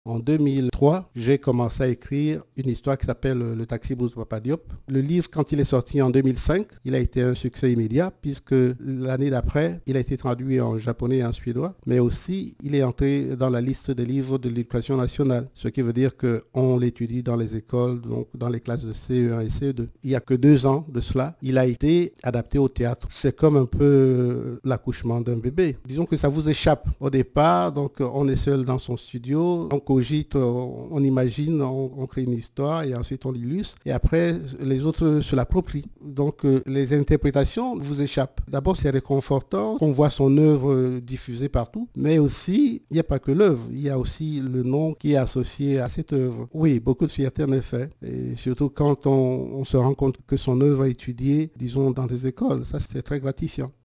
En 2003, j'ai commencé à écrire une histoire qui s'appelle Le Taxi Blues de Papa Diop. Le livre, quand il est sorti en 2005, il a été un succès immédiat puisque l'année d'après, il a été traduit en japonais et en suédois, mais aussi il est entré dans la liste des livres de l'éducation nationale, ce qui veut dire qu'on l'étudie dans les écoles, donc dans les classes de CE1 et CE2. Il n'y a que 2 ans de cela, il a été adapté au théâtre. C'est comme un peu l'accouchement d'un bébé. Disons que ça vous échappe au départ, donc on est seul dans son studio, on cogite, on imagine, on crée une histoire et ensuite on l'illustre et après les autres se l'approprient. Donc les interprétations vous échappent. D'abord c'est réconfortant qu'on voit son œuvre diffusée partout, mais aussi il n'y a pas que l'œuvre, il y a aussi le nom qui est associé à cette œuvre. Oui, beaucoup de fierté en effet, et surtout quand on se rend compte que son œuvre est étudiée, disons, dans des écoles, ça c'est très gratifiant.